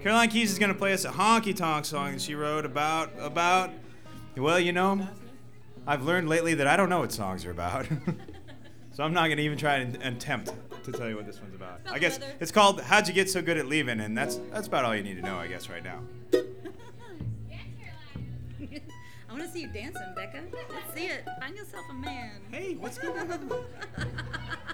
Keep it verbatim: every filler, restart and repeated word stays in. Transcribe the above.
Caroline Keyes is gonna play us a honky tonk song that she wrote about about. Well, you know, I've learned lately that I don't know what songs are about, so I'm not gonna even try and attempt to tell you what this one's about. About I guess weather. it's called "How'd You Get So Good at Leaving," and that's that's about all you need to know, I guess, right now. I want to see you dancing, Becca. Let's see it. Find yourself a man. Hey, what's going on?